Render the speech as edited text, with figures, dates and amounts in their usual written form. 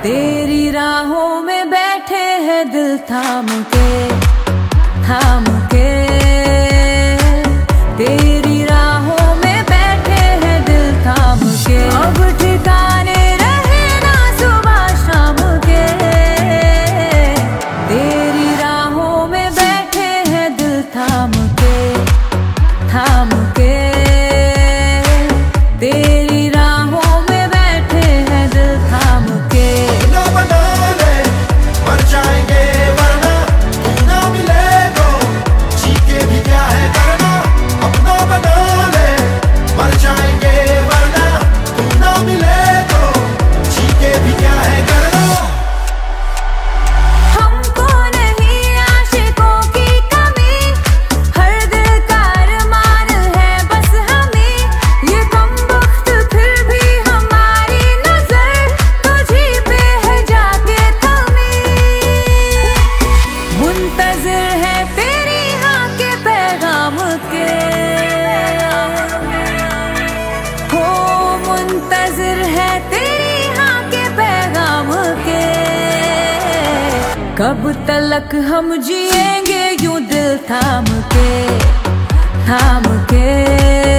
तेरी राहों में बैठे हैं दिल थाम के, थाम के। तेरी राहों में बैठे हैं दिल थाम के। अब ठिकाने रहे ना सुबह शाम के। तेरी राहों में बैठे हैं दिल थाम के, थाम के। तेरी राहों में बैठे हैं दिल थाम के। अपना बना ले मर जाएंगे वरना तू ना मिले तो जी के भी क्या है करना। अपना बना ले मर जाएंगे वरना तू ना मिले तो जी के भी क्या है करना। हमको नहीं आशिकों की कमी, हर दिल का अरमान है बस हमें। ये कमबख्त फिर भी हमारी नजर तुझी पे है जाके थमी। मुंतजिर है तेरी हाँ के पैगाम के, हो मुंतजिर है तेरी हाँ के पैगाम के। कब तलक हम जिएंगे यूं दिल थाम के, थाम के।